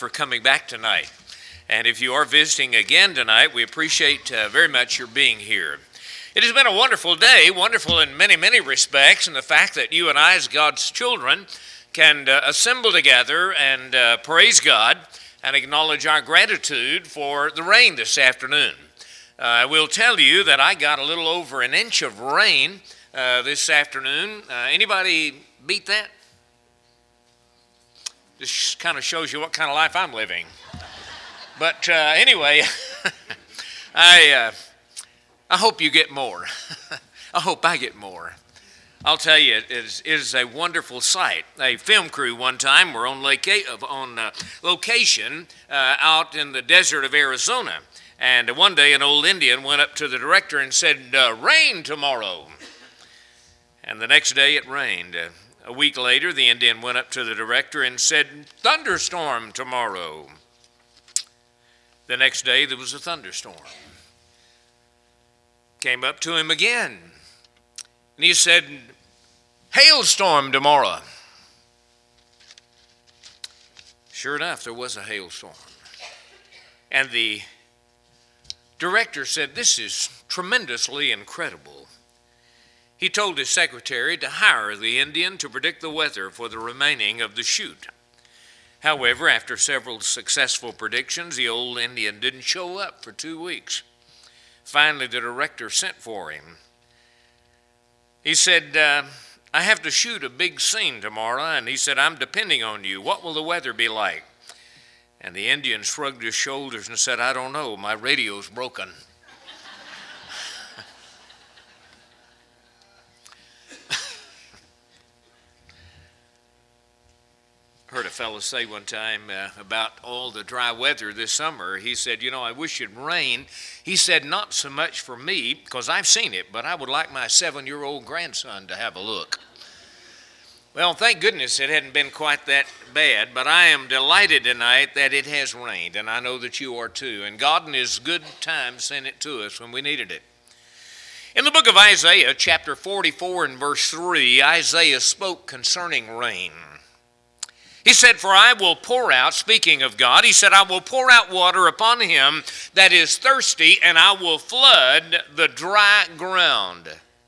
for coming back tonight. And if you are visiting again tonight, we appreciate very much your being here. It has been a wonderful day, wonderful in many, many respects, and the fact that you and I, as God's children, can assemble together and praise God and acknowledge our gratitude for the rain this afternoon. I will tell you that I got a little over an inch of rain this afternoon. Anybody beat that? This kind of shows you what kind of life I'm living. But anyway, I hope you get more. I hope I get more. I'll tell you, it is a wonderful sight. A film crew one time were on location out in the desert of Arizona. And one day an old Indian went up to the director and said, rain tomorrow. And the next day it rained. A week later, the Indian went up to the director and said, thunderstorm tomorrow. The next day, there was a thunderstorm. Came up to him again, and he said, hailstorm tomorrow. Sure enough, there was a hailstorm. And the director said, this is tremendously incredible. He told his secretary to hire the Indian to predict the weather for the remaining of the shoot. However, after several successful predictions, the old Indian didn't show up for 2 weeks. Finally, the director sent for him. He said, I have to shoot a big scene tomorrow, and he said, I'm depending on you. What will the weather be like? And the Indian shrugged his shoulders and said, I don't know. My radio's broken. Heard a fellow say one time about all the dry weather this summer. He said, I wish it'd rain. He said, not so much for me, because I've seen it, but I would like my 7-year-old grandson to have a look. Well, thank goodness it hadn't been quite that bad, but I am delighted tonight that it has rained, and I know that you are too. And God in His good time sent it to us when we needed it. In the book of Isaiah, chapter 44 and verse 3, Isaiah spoke concerning rain. He said, for I will pour out, speaking of God, he said, I will pour out water upon him that is thirsty, and I will flood the dry ground.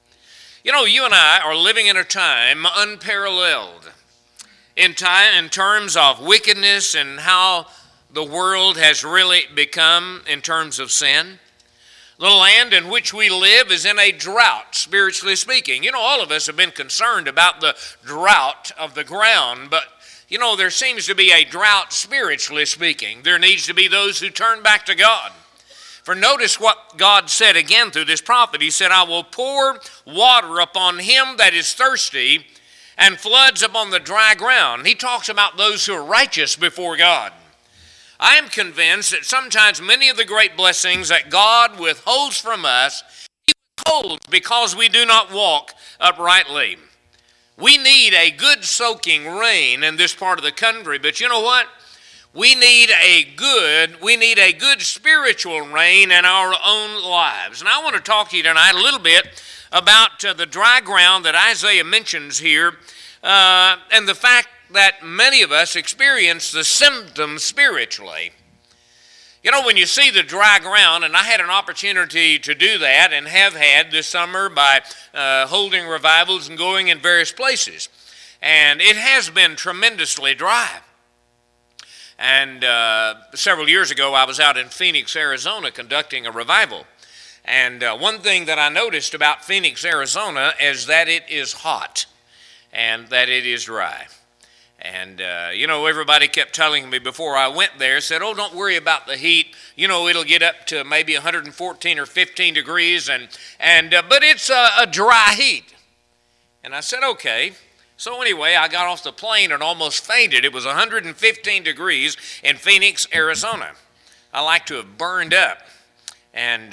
You and I are living in a time unparalleled in terms of wickedness and how the world has really become in terms of sin. The land in which we live is in a drought, spiritually speaking. All of us have been concerned about the drought of the ground, but there seems to be a drought spiritually speaking. There needs to be those who turn back to God. For notice what God said again through this prophet. He said, I will pour water upon him that is thirsty and floods upon the dry ground. He talks about those who are righteous before God. I am convinced that sometimes many of the great blessings that God withholds from us, He withholds because we do not walk uprightly. We need a good soaking rain in this part of the country, but you know what? We need a good spiritual rain in our own lives. And I want to talk to you tonight a little bit about the dry ground that Isaiah mentions here, and the fact that many of us experience the symptoms spiritually. When you see the dry ground, and I had an opportunity to do that and have had this summer by holding revivals and going in various places. And it has been tremendously dry. And several years ago, I was out in Phoenix, Arizona, conducting a revival. And one thing that I noticed about Phoenix, Arizona, is that it is hot and that it is dry. And, everybody kept telling me before I went there, said, oh, don't worry about the heat. It'll get up to maybe 114 or 15 degrees, but it's a dry heat. And I said, okay. So anyway, I got off the plane and almost fainted. It was 115 degrees in Phoenix, Arizona. I like to have burned up. And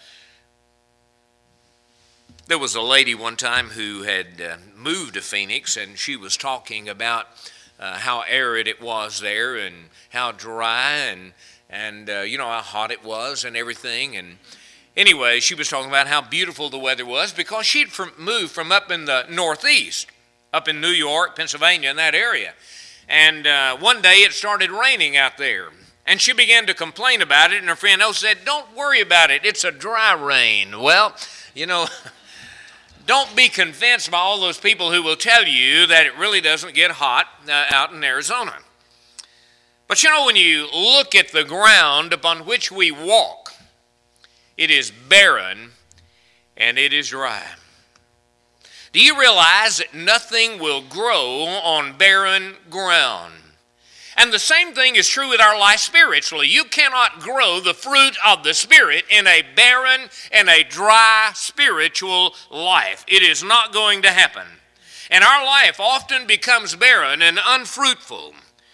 there was a lady one time who had moved to Phoenix, and she was talking about how arid it was there and how dry and how hot it was and everything. And anyway, she was talking about how beautiful the weather was because she'd moved from up in the Northeast, up in New York, Pennsylvania, in that area. And one day it started raining out there. And she began to complain about it, and her friend Elle said, "Don't worry about it. It's a dry rain." Well, you know, don't be convinced by all those people who will tell you that it really doesn't get hot out in Arizona. But you know, when you look at the ground upon which we walk, it is barren and it is dry. Do you realize that nothing will grow on barren ground? And the same thing is true with our life spiritually. You cannot grow the fruit of the Spirit in a barren and a dry spiritual life. It is not going to happen. And our life often becomes barren and unfruitful.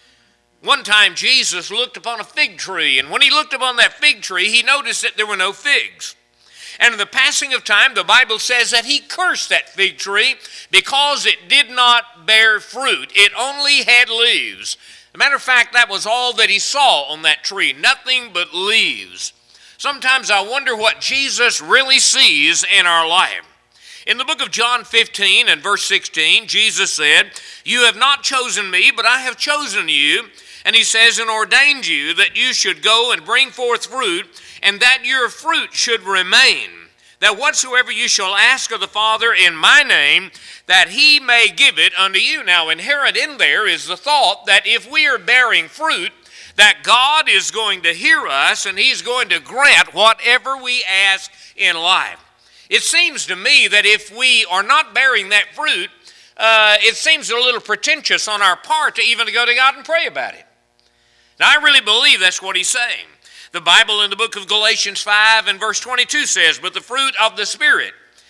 One time Jesus looked upon a fig tree, and when he looked upon that fig tree, he noticed that there were no figs. And in the passing of time, the Bible says that he cursed that fig tree because it did not bear fruit. It only had leaves. As a matter of fact, that was all that he saw on that tree, nothing but leaves. Sometimes I wonder what Jesus really sees in our life. In the book of John 15 and verse 16, Jesus said, "You have not chosen me, but I have chosen you." And he says, "And ordained you that you should go and bring forth fruit, and that your fruit should remain. That whatsoever you shall ask of the Father in my name, that he may give it unto you." Now, inherent in there is the thought that if we are bearing fruit, that God is going to hear us and he's going to grant whatever we ask in life. It seems to me that if we are not bearing that fruit, it seems a little pretentious on our part to even go to God and pray about it. Now, I really believe that's what he's saying. The Bible in the book of Galatians 5 and verse 22 says, "But the fruit of the Spirit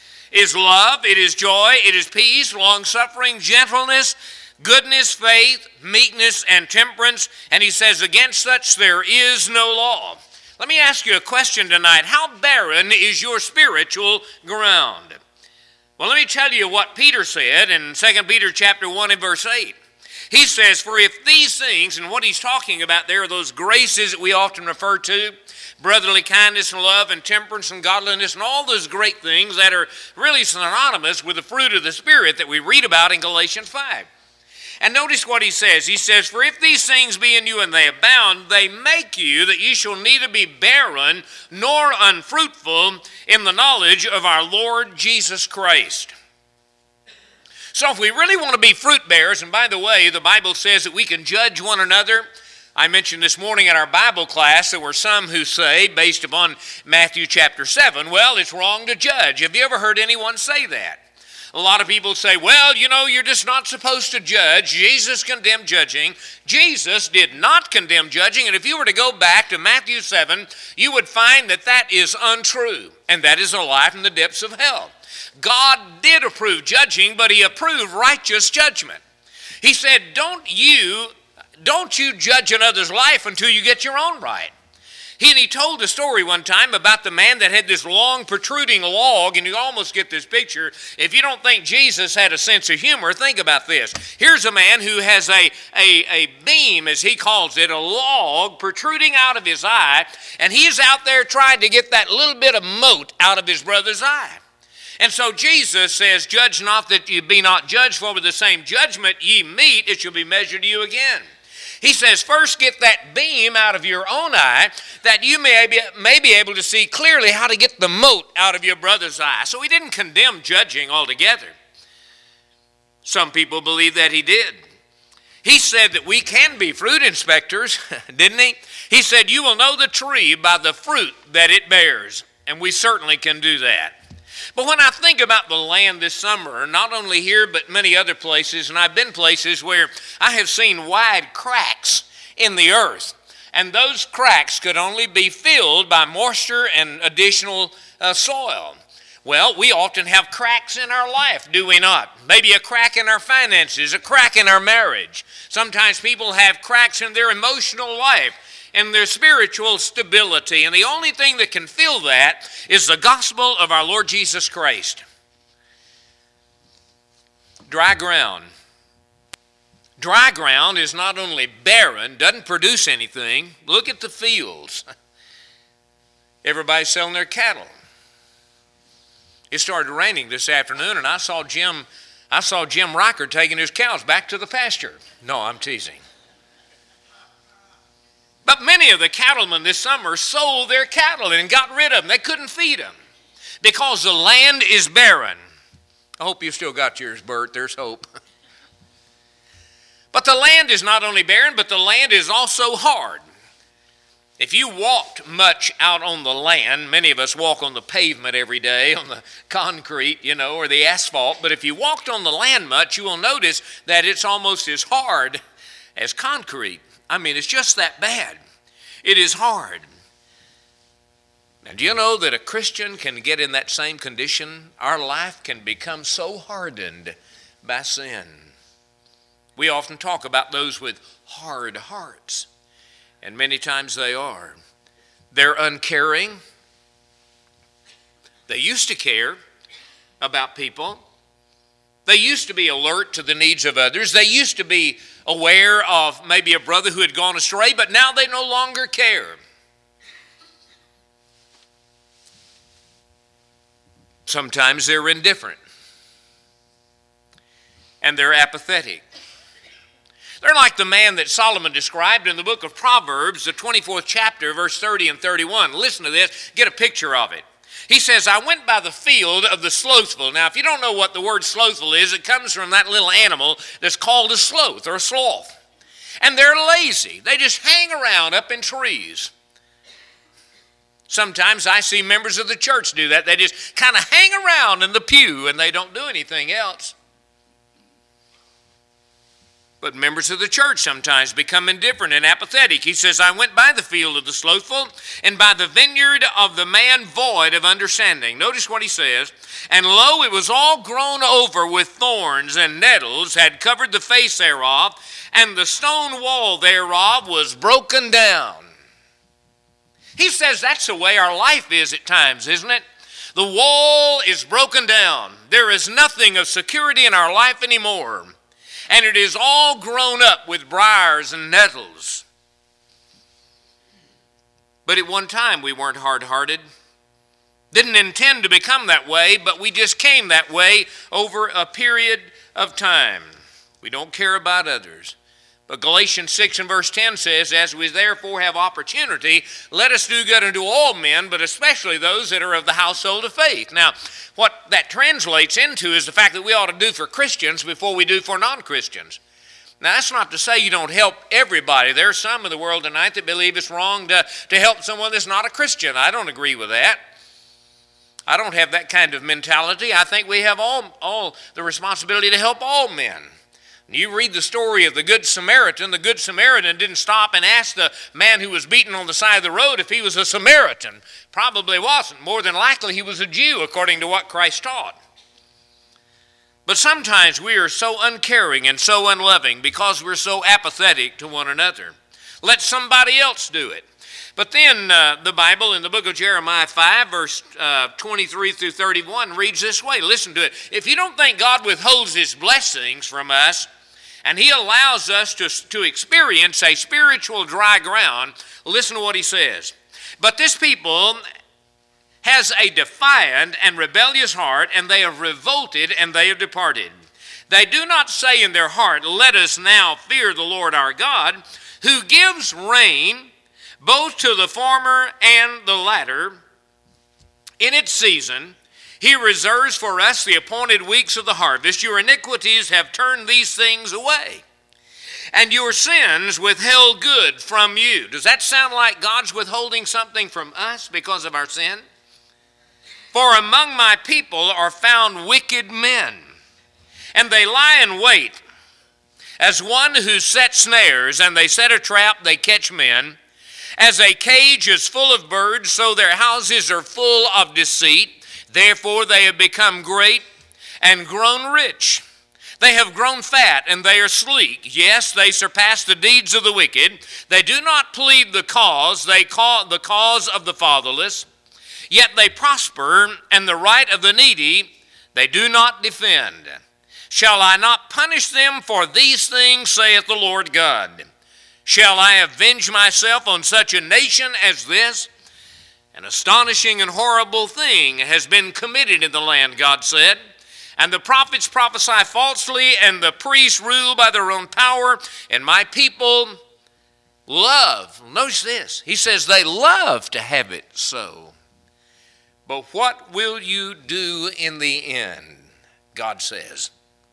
is love, it is joy, it is peace, long-suffering, gentleness, goodness, faith, meekness, and temperance." And he says, "Against such there is no law." Let me ask you a question tonight. How barren is your spiritual ground? Well, let me tell you what Peter said in 2 Peter chapter 1 and verse 8. He says, "For if these things," and what he's talking about there are those graces that we often refer to, brotherly kindness and love and temperance and godliness and all those great things that are really synonymous with the fruit of the Spirit that we read about in Galatians 5. And notice what he says. He says, "For if these things be in you and they abound, they make you that ye shall neither be barren nor unfruitful in the knowledge of our Lord Jesus Christ." So if we really want to be fruit bearers, and by the way, the Bible says that we can judge one another. I mentioned this morning in our Bible class, there were some who say, based upon Matthew chapter 7, well, it's wrong to judge. Have you ever heard anyone say that? A lot of people say, well, you know, you're just not supposed to judge. Jesus condemned judging. Jesus did not condemn judging, and if you were to go back to Matthew 7, you would find that that is untrue, and that is a lie from the depths of hell. God did approve judging, but he approved righteous judgment. He said, don't you judge another's life until you get your own right. He told a story one time about the man that had this long protruding log, and you almost get this picture. If you don't think Jesus had a sense of humor, think about this. Here's a man who has a beam, as he calls it, a log protruding out of his eye, and he's out there trying to get that little bit of mote out of his brother's eye. And so Jesus says, "Judge not that you be not judged, for with the same judgment ye meet, it shall be measured to you again." He says, first get that beam out of your own eye, that you may be able to see clearly how to get the mote out of your brother's eye. So he didn't condemn judging altogether. Some people believe that he did. He said that we can be fruit inspectors, didn't he? He said, "You will know the tree by the fruit that it bears." And we certainly can do that. But when I think about the land this summer, not only here but many other places, and I've been places where I have seen wide cracks in the earth, and those cracks could only be filled by moisture and additional soil. Well, we often have cracks in our life, do we not? Maybe a crack in our finances, a crack in our marriage. Sometimes people have cracks in their emotional life and their spiritual stability. And the only thing that can fill that is the gospel of our Lord Jesus Christ. Dry ground. Dry ground is not only barren, doesn't produce anything. Look at the fields. Everybody's selling their cattle. It started raining this afternoon, and I saw Jim I saw Jim Riker taking his cows back to the pasture. No, I'm teasing. But many of the cattlemen this summer sold their cattle and got rid of them. They couldn't feed them because the land is barren. I hope you still got yours, Bert. There's hope. But the land is not only barren, but the land is also hard. If you walked much out on the land, many of us walk on the pavement every day, on the concrete, or the asphalt, but if you walked on the land much, you will notice that it's almost as hard as concrete. I mean, it's just that bad. It is hard. Now, do you know that a Christian can get in that same condition? Our life can become so hardened by sin. We often talk about those with hard hearts, and many times they are. They're uncaring. They used to care about people. They used to be alert to the needs of others. They used to be aware of maybe a brother who had gone astray, but now they no longer care. Sometimes they're indifferent, and they're apathetic. They're like the man that Solomon described in the book of Proverbs, the 24th chapter, verse 30 and 31. Listen to this. Get a picture of it. He says, I went by the field of the slothful. Now, if you don't know what the word slothful is, it comes from that little animal that's called a sloth or a sloth. And they're lazy. They just hang around up in trees. Sometimes I see members of the church do that. They just kind of hang around in the pew and they don't do anything else. But members of the church sometimes become indifferent and apathetic. He says, I went by the field of the slothful and by the vineyard of the man void of understanding. Notice what he says. And lo, it was all grown over with thorns, and nettles had covered the face thereof, and the stone wall thereof was broken down. He says that's the way our life is at times, isn't it? The wall is broken down. There is nothing of security in our life anymore. And it is all grown up with briars and nettles. But at one time we weren't hard-hearted. Didn't intend to become that way, but we just came that way over a period of time. We don't care about others. But Galatians 6 and verse 10 says, as we therefore have opportunity, let us do good unto all men, but especially those that are of the household of faith. Now, what that translates into is the fact that we ought to do for Christians before we do for non-Christians. Now, that's not to say you don't help everybody. There are some in the world tonight that believe it's wrong to help someone that's not a Christian. I don't agree with that. I don't have that kind of mentality. I think we have all the responsibility to help all men. You read the story of the Good Samaritan. The Good Samaritan didn't stop and ask the man who was beaten on the side of the road if he was a Samaritan. Probably wasn't. More than likely he was a Jew, according to what Christ taught. But sometimes we are so uncaring and so unloving because we're so apathetic to one another. Let somebody else do it. But then the Bible in the book of Jeremiah 5, verse 23 through 31 reads this way. Listen to it. If you don't think God withholds his blessings from us, and he allows us to experience a spiritual dry ground, listen to what he says. But this people has a defiant and rebellious heart, and they have revolted and they have departed. They do not say in their heart, let us now fear the Lord our God, who gives rain both to the former and the latter in its season. He reserves for us the appointed weeks of the harvest. Your iniquities have turned these things away, and your sins withheld good from you. Does that sound like God's withholding something from us because of our sin? For among my people are found wicked men, and they lie in wait as one who sets snares, and they set a trap, they catch men. As a cage is full of birds, so their houses are full of deceit. Therefore they have become great and grown rich. They have grown fat and they are sleek. Yes, they surpass the deeds of the wicked. They do not plead the cause. They call the cause of the fatherless. Yet they prosper, and the right of the needy they do not defend. Shall I not punish them for these things, saith the Lord God? Shall I avenge myself on such a nation as this? An astonishing and horrible thing has been committed in the land, God said, And the prophets prophesy falsely, and the priests rule by their own power, and my people love. Notice this. He says they love to have it so. But what will you do in the end? God says.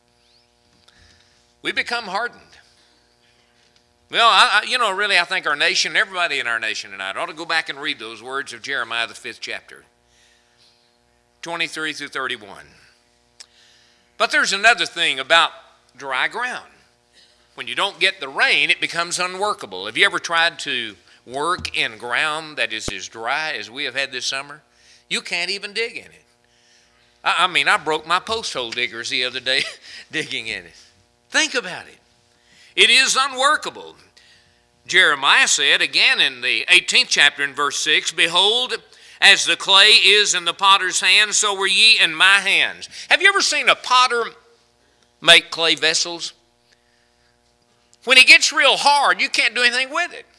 We become hardened. Well, I think our nation, everybody in our nation tonight ought to go back and read those words of Jeremiah, the 5th chapter, 23 through 31. But there's another thing about dry ground. When you don't get the rain, it becomes unworkable. Have you ever tried to work in ground that is as dry as we have had this summer? You can't even dig in it. I broke my post hole diggers the other day digging in it. Think about it. It is unworkable. Jeremiah said again in the 18th chapter in verse 6, behold, as the clay is in the potter's hand, so were ye in my hands. Have you ever seen a potter make clay vessels? When it gets real hard, you can't do anything with it.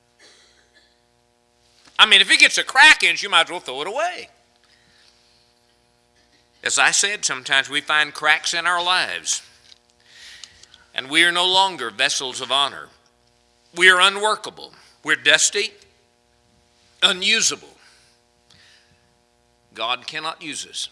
If it gets a crack in it, you might as well throw it away. As I said, sometimes we find cracks in our lives. And we are no longer vessels of honor. We are unworkable. We're dusty, unusable. God cannot use us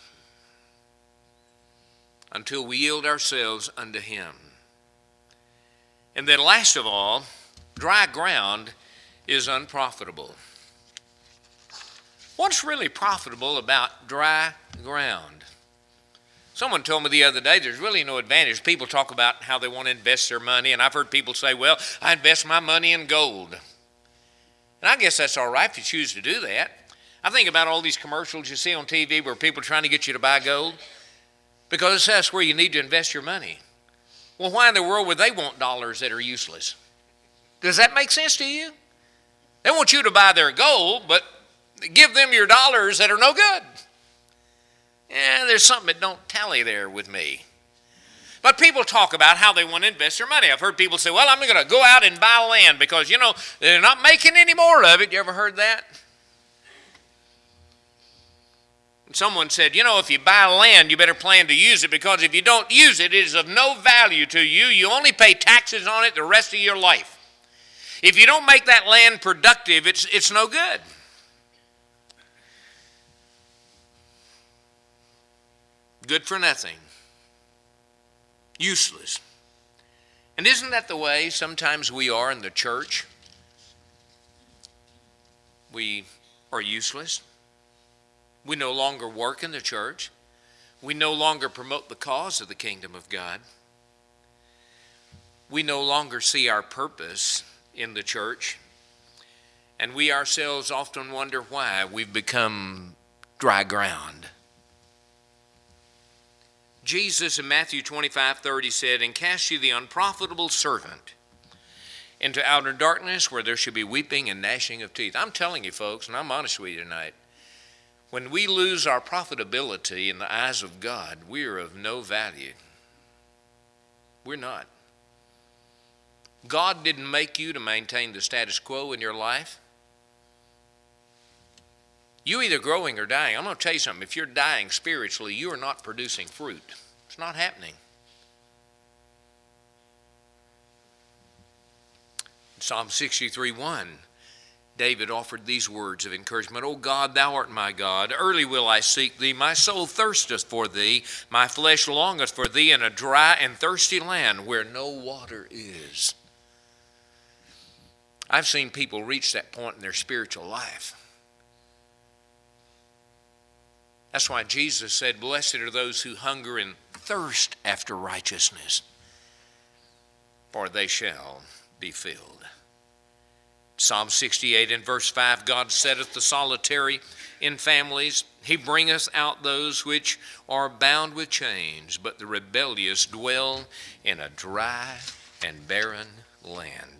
until we yield ourselves unto Him. And then last of all, dry ground is unprofitable. What's really profitable about dry ground? Someone told me the other day there's really no advantage. People talk about how they want to invest their money, and I've heard people say, well, I invest my money in gold. And I guess that's all right if you choose to do that. I think about all these commercials you see on TV where people are trying to get you to buy gold, because that's where you need to invest your money. Well, why in the world would they want dollars that are useless? Does that make sense to you? They want you to buy their gold, but give them your dollars that are no good. Yeah, there's something that don't tally there with me. But people talk about how they want to invest their money. I've heard people say, well, I'm going to go out and buy land because, they're not making any more of it. You ever heard that? Someone said, if you buy land, you better plan to use it, because if you don't use it, it is of no value to you. You only pay taxes on it the rest of your life. If you don't make that land productive, it's no good. Good for nothing. Useless. And isn't that the way sometimes we are in the church? We are useless. We no longer work in the church. We no longer promote the cause of the kingdom of God. We no longer see our purpose in the church. And we ourselves often wonder why we've become dry ground. Jesus in Matthew 25:30 said, and cast ye the unprofitable servant into outer darkness, where there shall be weeping and gnashing of teeth. I'm telling you, folks, and I'm honest with you tonight, when we lose our profitability in the eyes of God, we are of no value. We're not. God didn't make you to maintain the status quo in your life. You're either growing or dying. I'm going to tell you something. If you're dying spiritually, you are not producing fruit. It's not happening. In Psalm 63:1, David offered these words of encouragement. O God, thou art my God. Early will I seek thee. My soul thirsteth for thee. My flesh longeth for thee in a dry and thirsty land where no water is. I've seen people reach that point in their spiritual life. That's why Jesus said, blessed are those who hunger and thirst after righteousness, for they shall be filled. Psalm 68 and verse 5, God setteth the solitary in families. He bringeth out those which are bound with chains, but the rebellious dwell in a dry and barren land.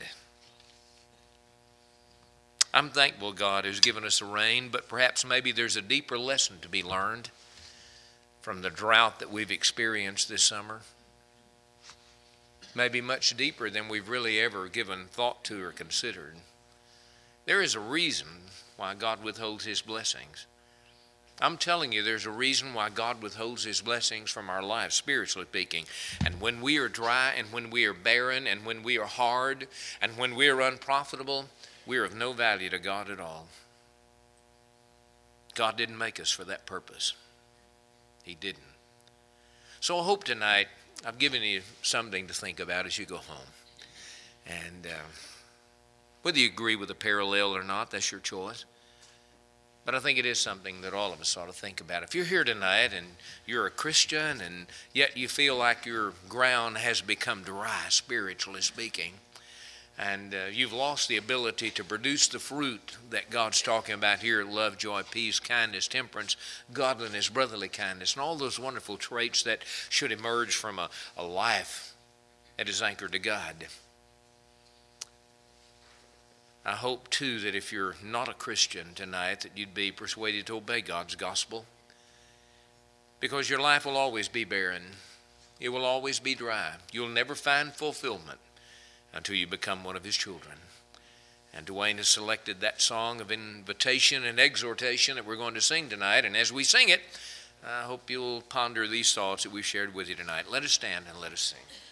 I'm thankful God has given us a rain, but perhaps maybe there's a deeper lesson to be learned from the drought that we've experienced this summer. Maybe much deeper than we've really ever given thought to or considered. There is a reason why God withholds His blessings. I'm telling you, there's a reason why God withholds His blessings from our lives, spiritually speaking. And when we are dry, and when we are barren, and when we are hard, and when we are unprofitable, we are of no value to God at all. God didn't make us for that purpose. He didn't. So I hope tonight I've given you something to think about as you go home. And whether you agree with the parallel or not, that's your choice. But I think it is something that all of us ought to think about. If you're here tonight and you're a Christian and yet you feel like your ground has become dry, spiritually speaking, and you've lost the ability to produce the fruit that God's talking about here, love, joy, peace, kindness, temperance, godliness, brotherly kindness, and all those wonderful traits that should emerge from a life that is anchored to God. I hope, too, that if you're not a Christian tonight, that you'd be persuaded to obey God's gospel. Because your life will always be barren. It will always be dry. You'll never find fulfillment until you become one of His children. And Dwayne has selected that song of invitation and exhortation that we're going to sing tonight. And as we sing it, I hope you'll ponder these thoughts that we've shared with you tonight. Let us stand and let us sing.